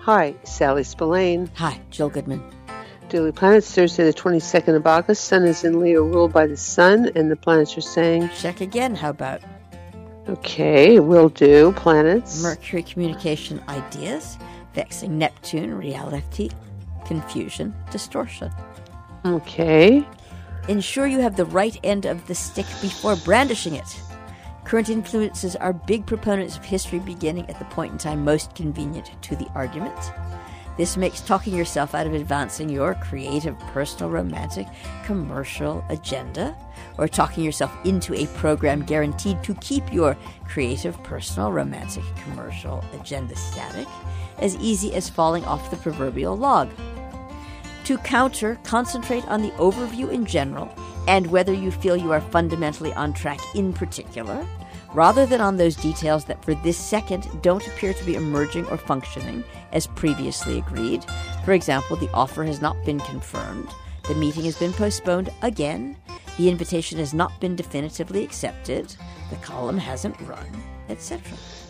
Hi, Sally Spillane. Hi, Jill Goodman. Daily Planets, Thursday the 22nd of August. Sun is in Leo, ruled by the Sun, and the planets are saying... Check again, how about? Okay, will do. Planets. Mercury, communication, ideas. Vexing Neptune, reality, confusion, distortion. Okay. Ensure you have the right end of the stick before brandishing it. Current influences are big proponents of history beginning at the point in time most convenient to the argument. This makes talking yourself out of advancing your creative, personal, romantic, commercial agenda, or talking yourself into a program guaranteed to keep your creative, personal, romantic, commercial agenda static, as easy as falling off the proverbial log. To counter, concentrate on the overview in general and whether you feel you are fundamentally on track in particular, rather than on those details that for this second don't appear to be emerging or functioning as previously agreed. For example, the offer has not been confirmed, the meeting has been postponed again, the invitation has not been definitively accepted, the column hasn't run, etc.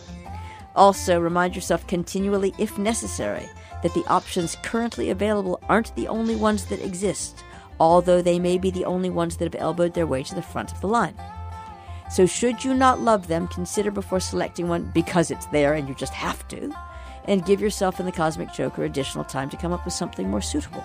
Also, remind yourself continually, if necessary, that the options currently available aren't the only ones that exist, although they may be the only ones that have elbowed their way to the front of the line. So should you not love them, consider before selecting one because it's there and you just have to, and give yourself and the Cosmic Joker additional time to come up with something more suitable.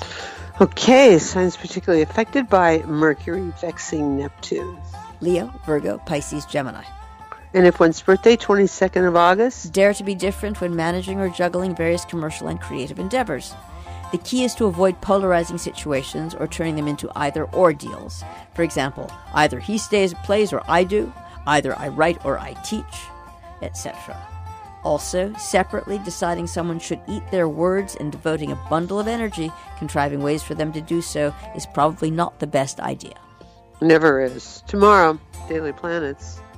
Okay, signs particularly affected by Mercury vexing Neptune. Leo, Virgo, Pisces, Gemini. And if one's birthday, 22nd of August? Dare to be different when managing or juggling various commercial and creative endeavors. The key is to avoid polarizing situations or turning them into either-or deals. For example, either he plays or I do, either I write or I teach, etc. Also, separately deciding someone should eat their words and devoting a bundle of energy, contriving ways for them to do so, is probably not the best idea. Never is. Tomorrow, Daily Planets.